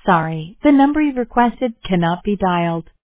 Sorry, the number you've requested cannot be dialed.